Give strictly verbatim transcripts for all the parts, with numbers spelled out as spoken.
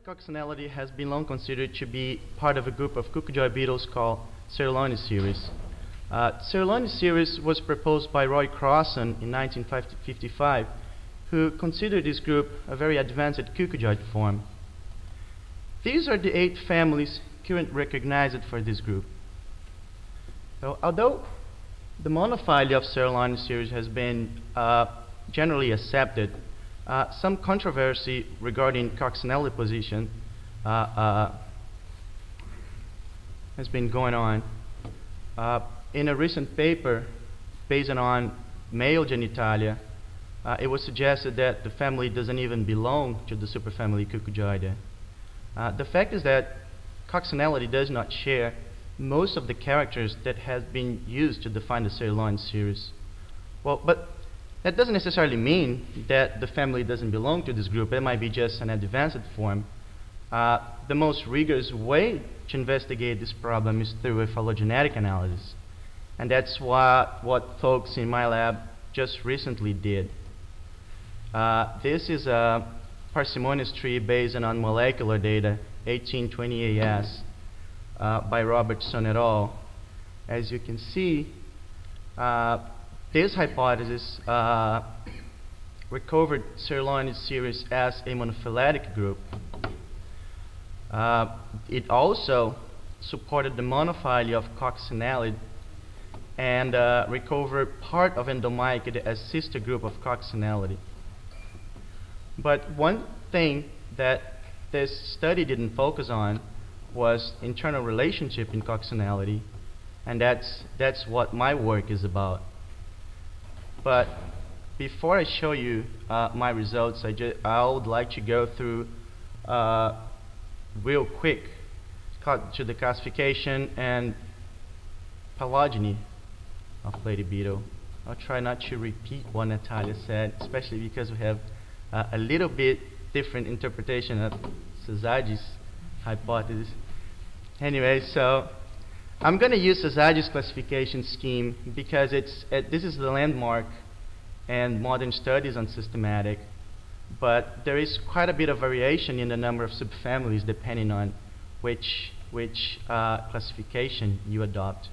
coccinellity has been long considered to be part of a group of cuckoojoy beetles called Ceruloniceres. Uh, Ceruloniceres was proposed by Roy Crossan in nineteen fifty-five, who considered this group a very advanced cuckoojoy form. These are the eight families currently recognized for this group. So, although the monophyly of Ceruloniceres has been uh, generally accepted, uh, some controversy regarding coccinellity position uh, uh, has been going on. Uh, in a recent paper based on male genitalia, uh, it was suggested that the family doesn't even belong to the superfamily Cuckoojoideae. Uh, the fact is that coccinellity does not share most of the characters that have been used to define the Ceruloniceres. Well, but that doesn't necessarily mean that the family doesn't belong to this group. It might be just an advanced form. Uh, the most rigorous way to investigate this problem is through a phylogenetic analysis. And that's what, what folks in my lab just recently did. Uh, this is a parsimonious tree based on molecular data, eighteen twenty A S, uh, by Robertson et al. As you can see, uh, this hypothesis uh, recovered Ceruloniceres as a monophyletic group. Uh, it also supported the monophyly of coccinellid and uh, recovered part of Endomycete as sister group of coccinellid. But one thing that this study didn't focus on was internal relationship in coccinellity, and that's that's what my work is about. But before I show you uh, my results, I, ju I would like to go through uh, real quick to the classification and phylogeny of lady beetle. I'll try not to repeat what Natalia said, especially because we have uh, a little bit different interpretation of Sazadji's hypothesis. Anyway, so I'm going to use Sazadji's classification scheme because it's uh, this is the landmark and modern studies on systematic, but there is quite a bit of variation in the number of subfamilies depending on which which uh, classification you adopt.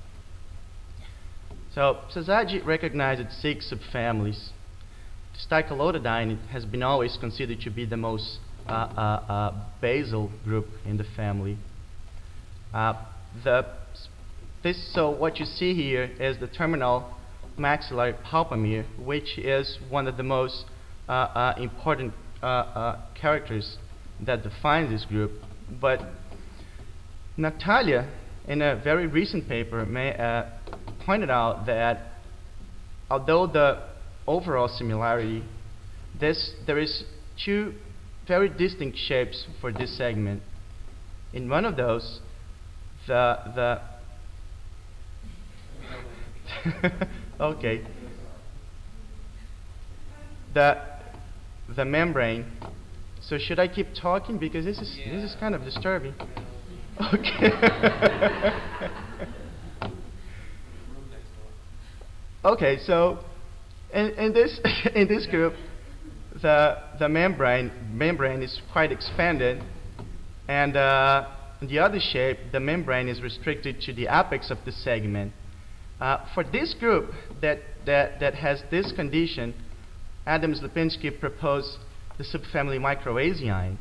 So Sazadji recognized six subfamilies. Sticholotidae has been always considered to be the most uh, uh, uh, basal group in the family. Uh, the this so what you see here is the terminal maxillary palpomere, which is one of the most uh, uh, important uh, uh, characters that defines this group. But Natalia, in a very recent paper, may, uh, pointed out that although the overall similarity, this, there is two very distinct shapes for this segment. In one of those, the the okay, the the membrane. So should I keep talking because this is yeah. this is kind of disturbing? Okay. Okay, so in, in this in this group, the the membrane membrane is quite expanded, and uh, in the other shape, the membrane is restricted to the apex of the segment. Uh, for this group that that that has this condition, Adams Lipinski proposed the subfamily Microasiae.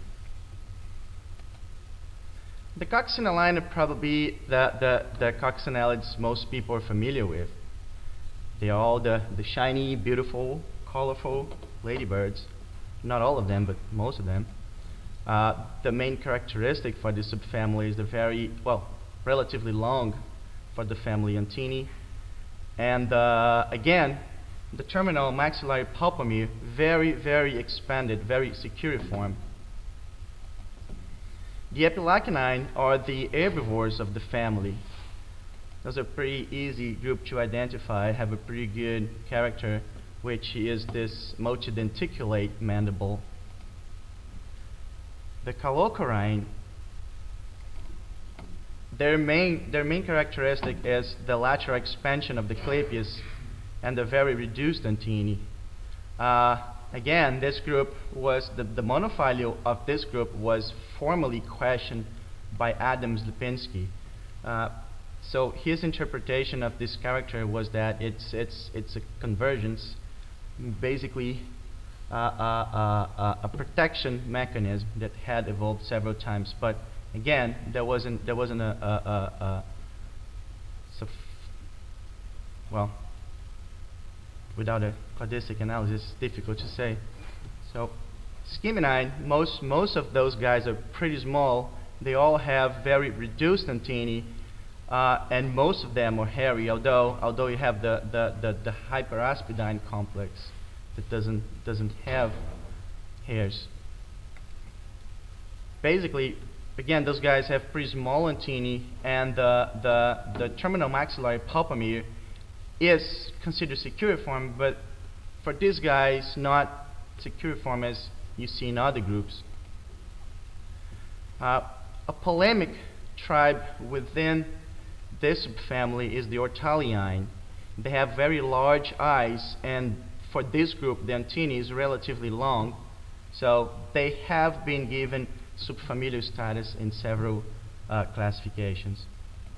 The coccinellina are probably the, the, the coccinellids most people are familiar with. They are all the, the shiny, beautiful, colorful ladybirds. Not all of them, but most of them. Uh, the main characteristic for this subfamily is the very, well, relatively long for the family Antini. And uh, again, the terminal maxillary palpomere, very, very expanded, very securiform. The Epilacinine are the herbivores of the family. Those are a pretty easy group to identify, have a pretty good character, which is this multidenticulate mandible. The Calocorine, their main, their main characteristic is the lateral expansion of the clypeus and the very reduced antennae. Uh, again, this group was, the, the monophyly of this group was formally questioned by Adam Lipinski. Uh, so his interpretation of this character was that it's, it's, it's a convergence, basically uh, uh, uh, a protection mechanism that had evolved several times. But again, there wasn't, there wasn't a, a, a, a so well, without a cladistic analysis, it's difficult to say. So, Skiminine, most most of those guys are pretty small. They all have very reduced antennae, uh, and most of them are hairy. Although although you have the the the, the hyperaspidine complex that doesn't doesn't have hairs. Basically, again, those guys have pretty small antennae, and the the the terminal maxillary pulpomer is considered securiform, but for these guys, not securiform as you see in other groups. Uh, a polemic tribe within this subfamily is the Ortaliine. They have very large eyes, and for this group, the antennae is relatively long, so they have been given subfamilial status in several uh, classifications.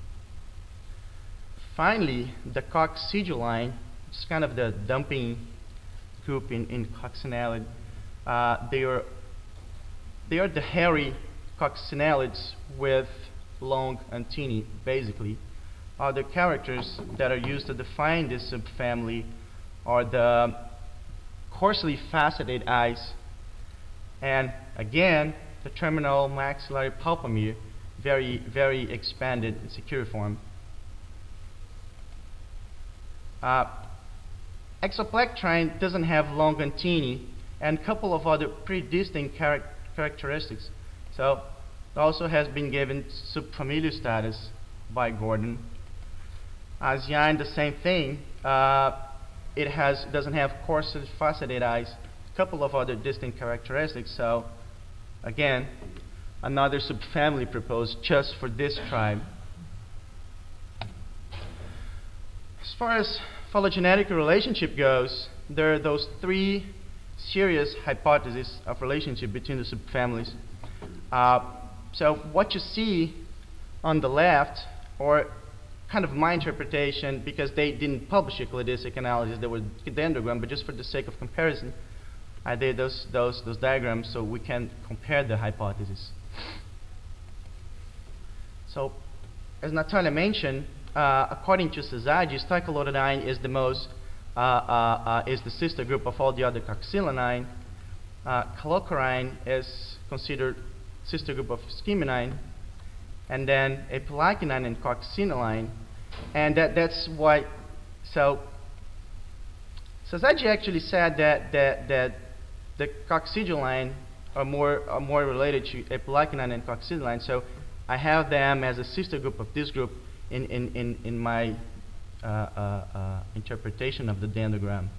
Finally, the Cocciduline, which is kind of the dumping group in, in coccinellid. Uh, they are they are the hairy coccinellids with long antennae, basically. Other characters that are used to define this subfamily are the coarsely faceted eyes, and again, the terminal maxillary pulpomer, very, very expanded in securiform. Uh, Exoplectrine doesn't have long antennae and a couple of other pretty distinct char characteristics. So it also has been given subfamilial status by Gordon. Asiine, the same thing. Uh, it has doesn't have coarsely faceted eyes. A couple of other distinct characteristics. So again, another subfamily proposed just for this tribe. As far as phylogenetic relationship goes, there are those three serious hypotheses of relationship between the subfamilies. Uh, so what you see on the left, or kind of my interpretation, because they didn't publish a cladistic analysis, they were dendrogram, but just for the sake of comparison, I did those, those, those diagrams so we can compare the hypotheses. So, as Natalia mentioned, uh, according to Szaszady, Sticholoidine is the most, uh, uh, uh, is the sister group of all the other Coccinellinae. Uh, Calocarine is considered sister group of Skiminine, and then Epilacinine and Coccinellinae, and that, that's why. So, Szaszady actually said that that that the Cocciduline are more are more related to Epilacinine and Coccinellinae. So I have them as a sister group of this group in in in, in my uh, uh, uh, interpretation of the dendrogram.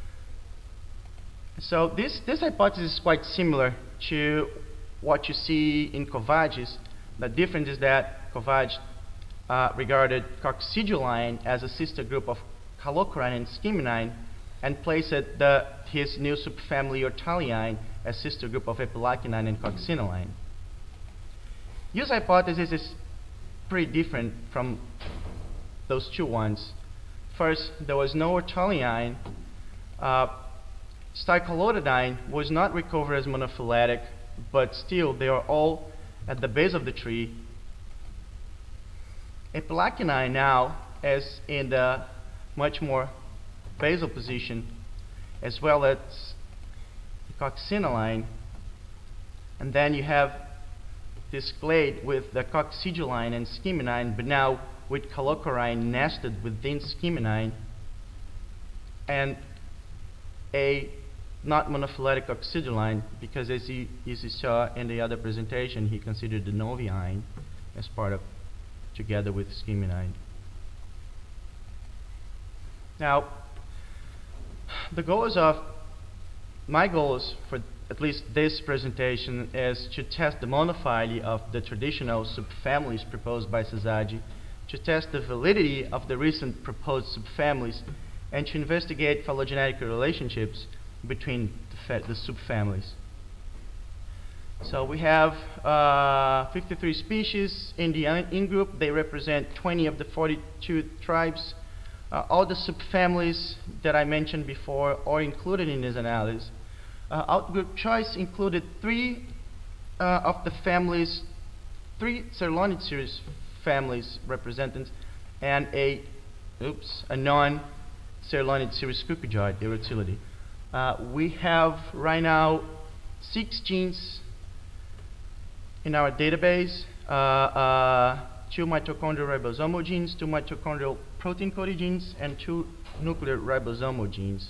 So this this hypothesis is quite similar to what you see in Kovács. The difference is that Kovács uh, regarded Cocciduline as a sister group of Calocarine and Skiminine, and placed the, his new subfamily Ortaliine as sister group of Epilacinine and Coccinellinae. His hypothesis is pretty different from those two ones. First, there was no Ortaliine. Uh, Sticholoidine was not recovered as monophyletic, but still they are all at the base of the tree. Epilacinine now is in the much more basal position, as well as Coccinellinae, and then you have this clade with the Cocciduline and Skiminine, but now with Calocarine nested within Skiminine, and a not monophyletic Cocciduline, because as you, as you saw in the other presentation, he considered the Noviine as part of, together with Skiminine. Now, the goals of, my goals for at least this presentation is to test the monophyly of the traditional subfamilies proposed by Szaszady, to test the validity of the recent proposed subfamilies, and to investigate phylogenetic relationships between the fa the subfamilies. So we have uh, fifty-three species in the in-group. They represent twenty of the forty-two tribes. Uh, all the subfamilies that I mentioned before are included in this analysis. Uh, out-group choice included three uh, of the families, three Cerlonid series families represented, and a, oops, a non-Cerlonid series Cucujoid Eurytilidae. Uh, we have right now six genes in our database, uh, uh, two mitochondrial ribosomal genes, two mitochondrial protein-coded genes, and two nuclear ribosomal genes.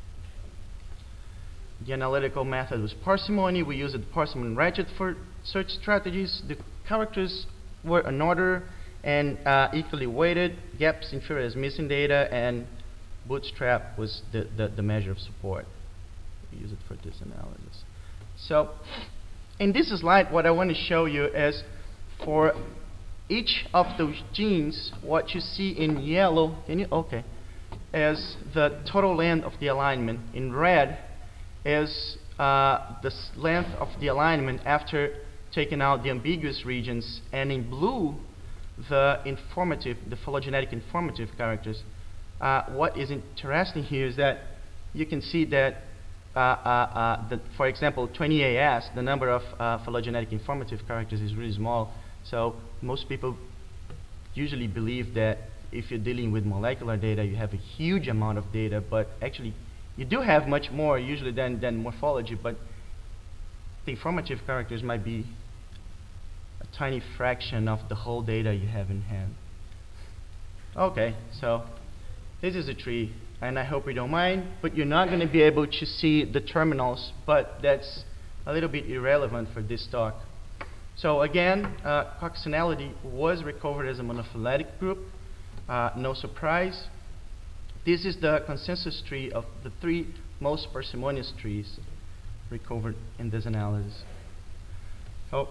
The analytical method was parsimony. We used parsimony and ratchet for search strategies. The characters were in order and uh, equally weighted. Gaps inferior as missing data, and bootstrap was the, the, the measure of support. We use it for this analysis. So in this slide, what I want to show you is for each of those genes, what you see in yellow, can you, okay, is the total length of the alignment. In red is uh, the length of the alignment after taking out the ambiguous regions, and in blue, the informative, the phylogenetic informative characters. Uh, what is interesting here is that you can see that, uh, uh, uh, the, for example, twenty A S, the number of uh, phylogenetic informative characters is really small. So most people usually believe that if you're dealing with molecular data, you have a huge amount of data, but actually you do have much more usually than, than morphology, but the informative characters might be a tiny fraction of the whole data you have in hand. Okay, so this is a tree, and I hope you don't mind, but you're not going to be able to see the terminals, but that's a little bit irrelevant for this talk. So again, uh, coccinellity was recovered as a monophyletic group, uh, no surprise. This is the consensus tree of the three most parsimonious trees recovered in this analysis. So,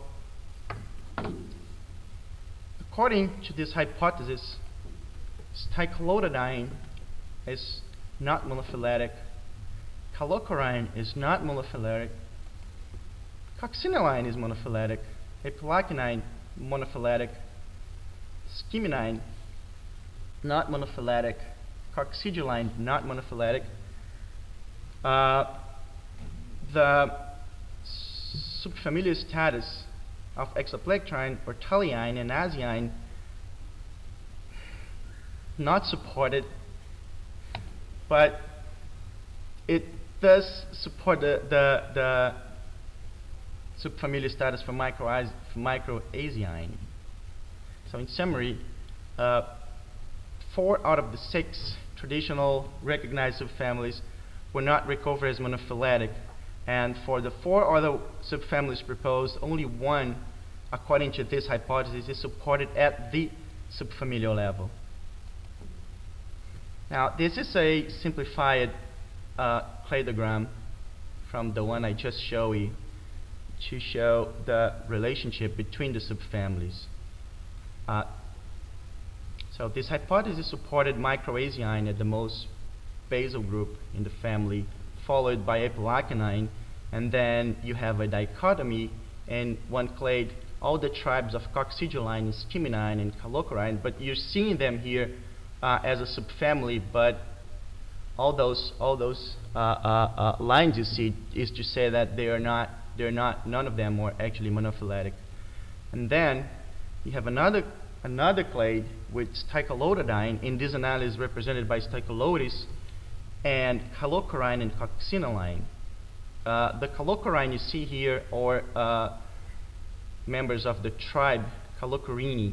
according to this hypothesis, Sticholotidae is not monophyletic, Callicorain is not monophyletic, Coccinelline is monophyletic, Epilacinine monophyletic, Skiminine not monophyletic, Cocciduline not monophyletic. Uh, the subfamilial status of Exoplectrine, Orteliine, and Asiine not supported, but it does support the the, the subfamilial status for micro for Microasiine. So in summary, uh, four out of the six traditional recognized subfamilies were not recovered as monophyletic, and for the four other subfamilies proposed, only one, according to this hypothesis, is supported at the subfamilial level. Now, this is a simplified uh, cladogram from the one I just showed you to show the relationship between the subfamilies. Uh, so this hypothesis supported Microasiine at the most basal group in the family, followed by Epilacinine, and then you have a dichotomy in one clade, all the tribes of Cocciduline, Skiminine, and Callicorain, but you're seeing them here uh, as a subfamily, but all those all those uh, uh, uh, lines you see is to say that they are not they're not none of them are actually monophyletic. And then you have another another clade with Sticholotidae, in this analysis represented by Sticholotis, and Callicorain and Coccinelline. Uh, the Callicorain you see here are uh, members of the tribe Callicorini.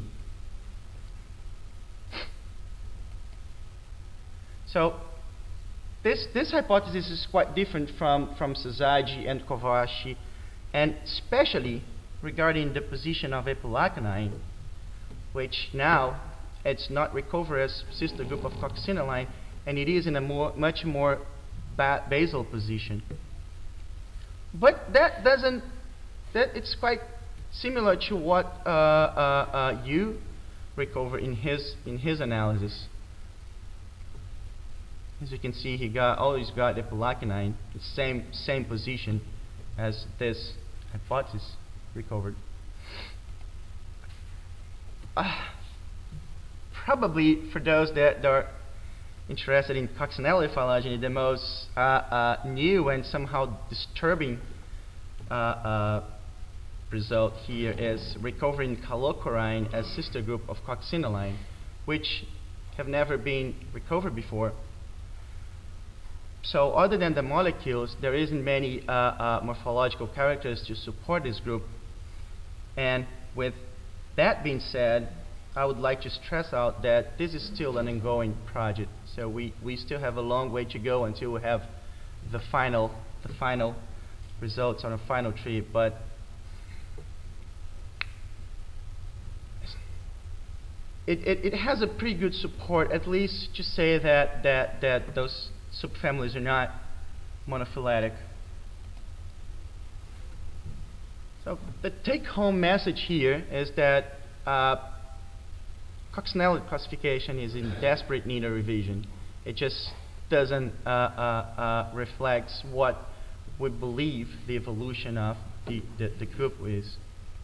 So this this hypothesis is quite different from from Sasagi and Kovashi, and especially regarding the position of Epilacinine, which now it's not recovered as sister group of Coccinelline, and it is in a more much more ba basal position. But that doesn't that it's quite similar to what uh, uh, uh, you recover in his in his analysis. As you can see, he got always got epilacinine, the same same position as this hypothesis recovered. Uh, probably for those that are interested in coccinellate phylogeny, the most uh, uh, new and somehow disturbing uh, uh, result here is recovering callocorine as sister group of coccinelline, which have never been recovered before. So other than the molecules, there isn't many uh, uh, morphological characters to support this group. And with that being said, I would like to stress out that this is still an ongoing project. So we, we still have a long way to go until we have the final the final results on a final tree. But it, it, it has a pretty good support, at least to say that that that those subfamilies are not monophyletic. So the take-home message here is that uh, coccinellate classification is in desperate need of revision. It just doesn't uh, uh, uh, reflect what we believe the evolution of the, the, the group is.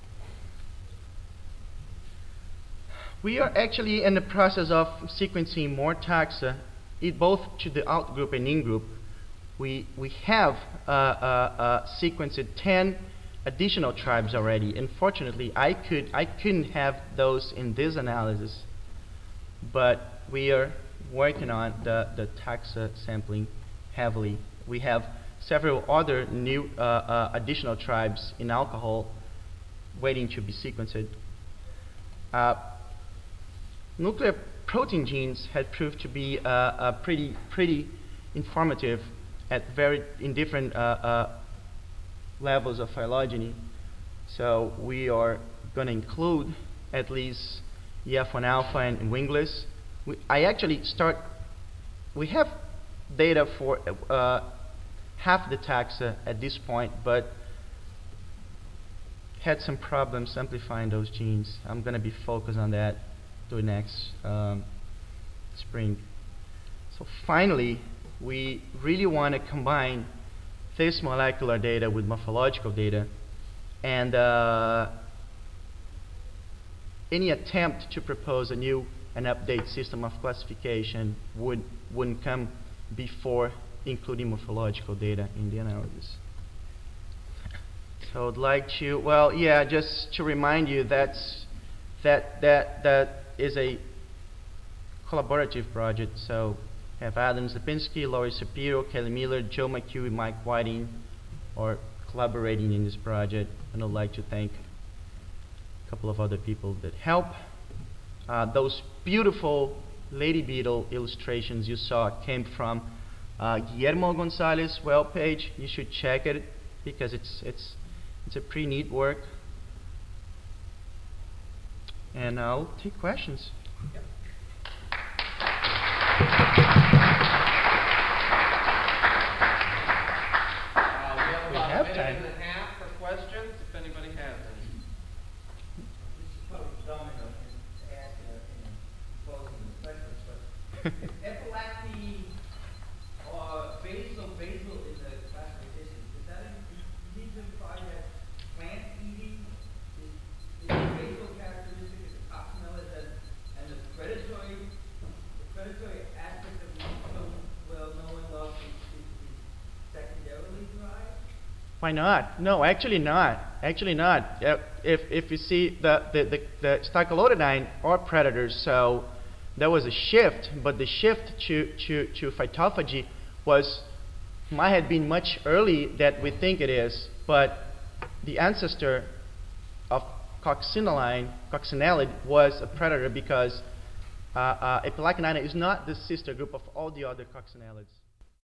We are actually in the process of sequencing more taxa, it both to the out-group and in-group. We, we have uh, uh, uh, sequenced ten additional tribes already. Unfortunately, I could I couldn't have those in this analysis, but we are working on the the taxa sampling heavily. We have several other new uh, uh, additional tribes in alcohol waiting to be sequenced. Uh, nuclear protein genes had proved to be uh, uh, pretty pretty informative at very in different uh, uh, levels of phylogeny. So we are going to include at least E F one alpha and wingless. We, I actually start, we have data for uh, half the taxa at this point, but had some problems amplifying those genes. I'm going to be focused on that to next um, spring. So finally, we really want to combine this molecular data with morphological data, and uh, any attempt to propose a new and update system of classification would wouldn't come before including morphological data in the analysis. So I'd like to, well, yeah, just to remind you that's that that that is a collaborative project. So have Adam Lipinski, Laurie Shapiro, Kelly Miller, Joe McHugh, Mike Whiting are collaborating in this project, and I'd like to thank a couple of other people that help. Uh, those beautiful lady beetle illustrations you saw came from uh, Guillermo Gonzalez web page. You should check it because it's it's it's a pretty neat work. And I'll take questions. Yep. We have a minute and a half for questions, if anybody has any. This is probably Domino to ask in a, in a closing the questions, but epilepsy or basal basal in the classification, does that need to imply that plant eating is, is a basal characteristic of the coccinellate and, and the predatory the predatory aspect of the so well known and loved is, is, is secondarily derived? Why not? No, actually not. Actually not. Uh, if if you see the the the, the stachelotidine are predators, so there was a shift, but the shift to to to phytophagy was might have been much early that we think it is, but the ancestor of coccinelline, coccinellid, was a predator because uh, uh, epilacinina is not the sister group of all the other coccinellids.